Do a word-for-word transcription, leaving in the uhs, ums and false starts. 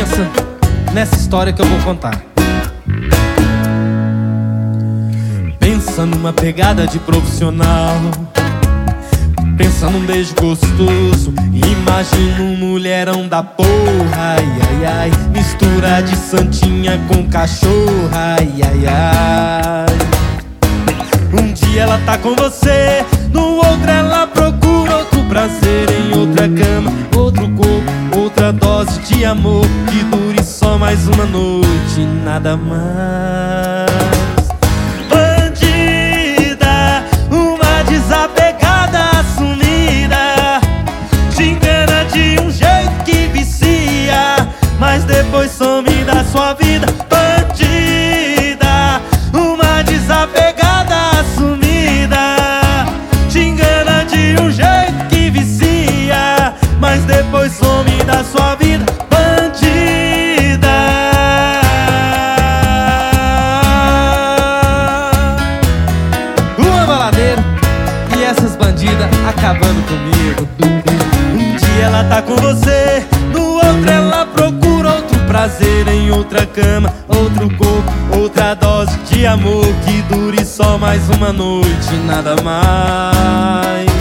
Pensa nessa história que eu vou contar. Pensa numa pegada de profissional, pensa num beijo gostoso, imagina um mulherão da porra. Ai, ai, ai, mistura de santinha com cachorro. Ai, ai, ai. Um dia ela tá com você, no outro ela procura outro prazer em outra cama, outro corpo, outra dose de amor que dure só mais uma noite, nada mais. Bandida, uma desapegada assumida, te engana de um jeito que vicia, mas depois some da sua vida. Bandida, uma desapegada assumida, te engana de um jeito que vicia, mas depois some da sua vida. Bandida, uma baladeira e essas bandidas acabando comigo. Um dia ela tá com você, no outro ela procura outro prazer em outra cama, outro corpo, outra dose de amor que dure só mais uma noite, nada mais.